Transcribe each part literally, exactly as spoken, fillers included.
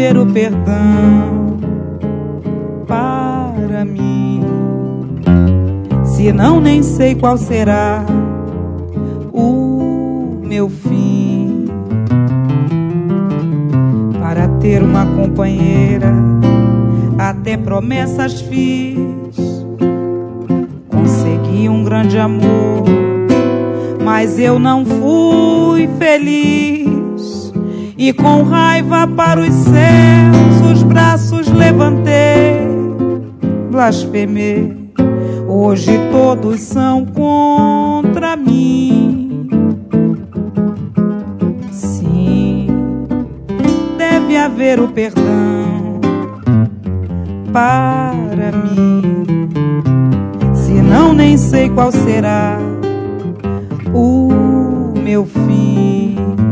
haver o perdão para mim. Senão nem sei qual será o meu fim. Para ter uma companheira até promessas fiz, consegui um grande amor, mas eu não fui feliz. E com raiva para os céus os braços levantei, blasfemei. Hoje todos são contra mim. Sim, deve haver o perdão para mim. Senão nem sei qual será o meu fim.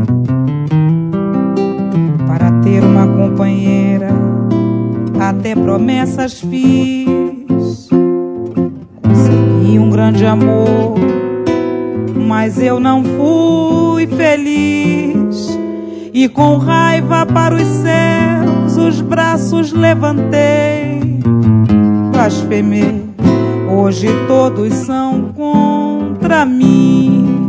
Para ter uma companheira até promessas fiz, consegui um grande amor, mas eu não fui feliz. E com raiva para os céus os braços levantei, blasfemei. Hoje todos são contra mim.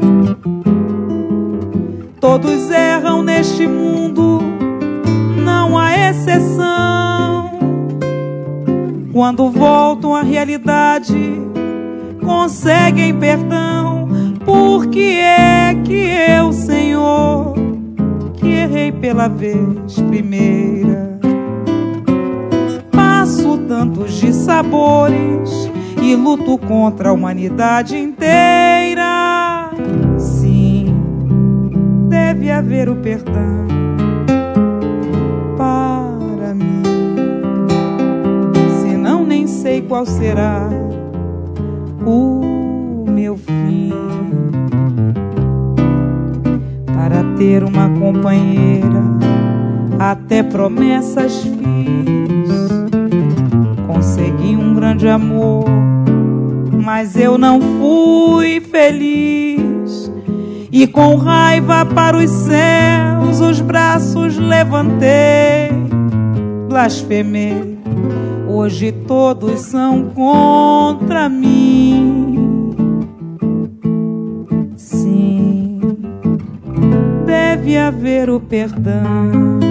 Todos erram neste mundo, não há exceção. Quando voltam à realidade, conseguem perdão. Por que é que eu, Senhor, que errei pela vez primeira, passo tantos dissabores e luto contra a humanidade inteira? Sim, deve haver o perdão para mim. Senão nem sei qual será o meu fim. Para ter uma companheira até promessas fiz, consegui um grande amor, mas eu não fui feliz. E com raiva para os céus os braços levantei, blasfemei. Hoje todos são contra mim. Sim, deve haver o perdão